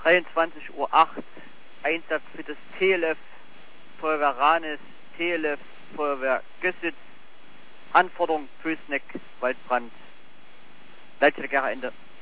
23:08 Uhr, Einsatz für das TLF, Feuerwehr Ranis, TLF, Feuerwehr Gössitz, Anforderung Pößneck, Waldbrand. Leitstelle Gera Ende.